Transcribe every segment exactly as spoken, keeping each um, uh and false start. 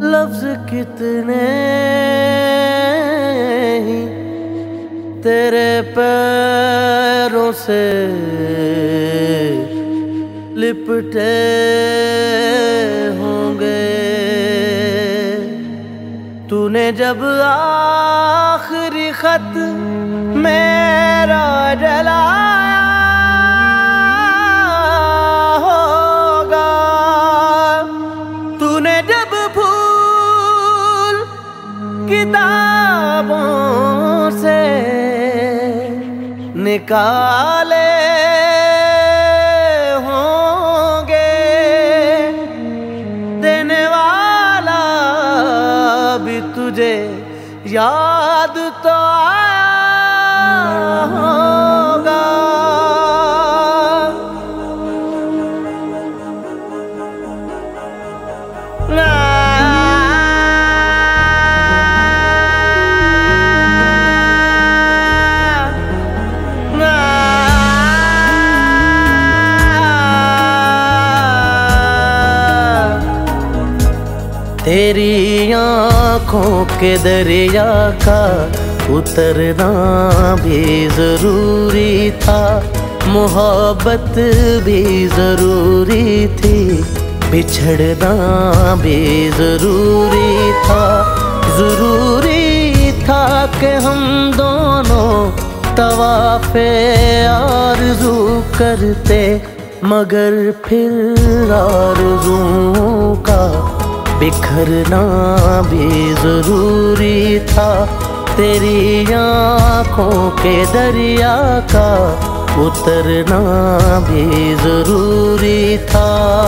लफ्ज कितने ही तेरे पैरों से लिपटे होंगे। तूने जब आखिरी खत मेरा जलाया होगा, तूने जब फूल किताबों से निकाले होंगे, देने वाला भी तुझे याद तो आया होगा। तेरी आँखों के दरिया का उतरना भी जरूरी था, मोहब्बत भी जरूरी थी, बिछड़ना भी जरूरी था। जरूरी था कि हम दोनों तवाफ़े आरज़ू करते, मगर फिर आरज़ुओं का बिखरना भी जरूरी था। तेरी आँखों के दरिया का उतरना भी जरूरी था।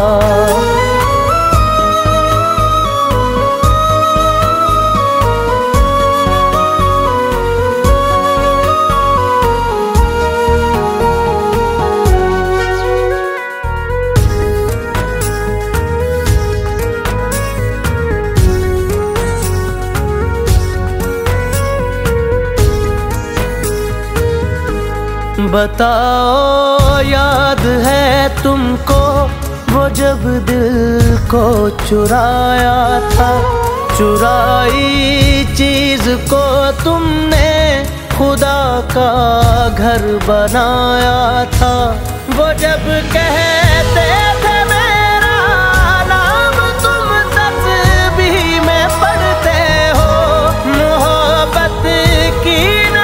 बताओ याद है तुमको वो जब दिल को चुराया था, चुराई चीज को तुमने खुदा का घर बनाया था। वो जब कहते थे मेरा नाम तुम तस्बीह में पढ़ते हो, मोहब्बत की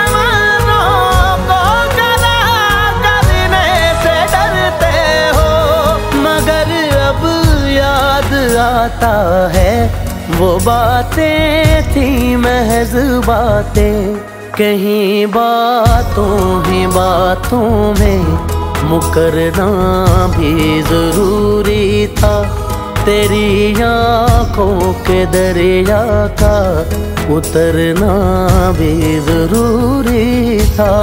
आता है वो बातें थी महज बातें, कहीं बातों ही बातों में मुकरना भी जरूरी था। तेरी आँखों के दरिया का उतरना भी जरूरी था।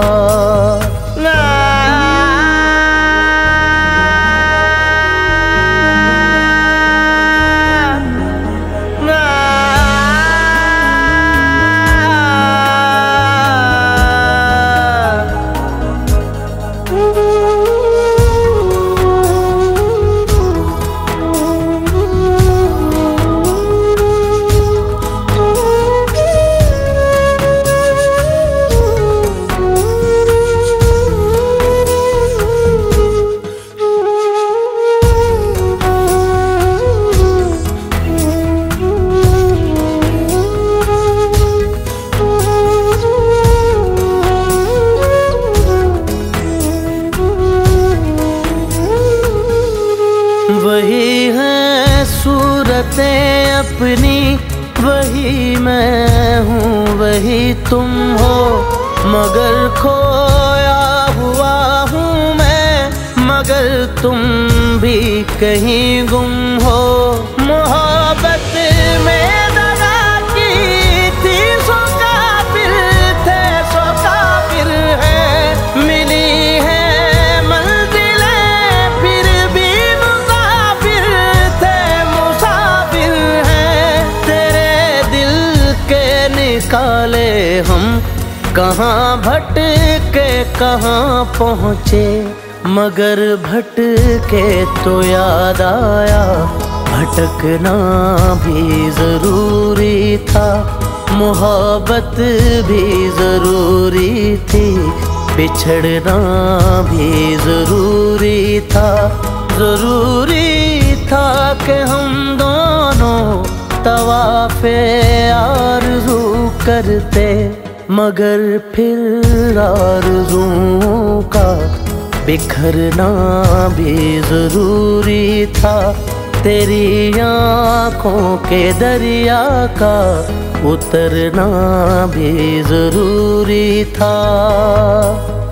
वही है सूरतें अपनी, वही मैं हूँ वही तुम हो, मगर खोया हुआ हूँ मैं, मगर तुम भी कहीं गुम हो। मोहब्बत में दगा की थी सो काफिर थे सो काफिर है, मिली है निकाले हम कहाँ भटके कहाँ पहुँचे, मगर भटके तो याद आया भटकना भी जरूरी था, मोहब्बत भी जरूरी थी, बिछड़ना भी जरूरी था। जरूरी था कि हम दोनों तवाफ़े आरज़ू करते, मगर फिर आरज़ुओं का बिखरना भी जरूरी था। तेरी आँखों के दरिया का उतरना भी जरूरी था।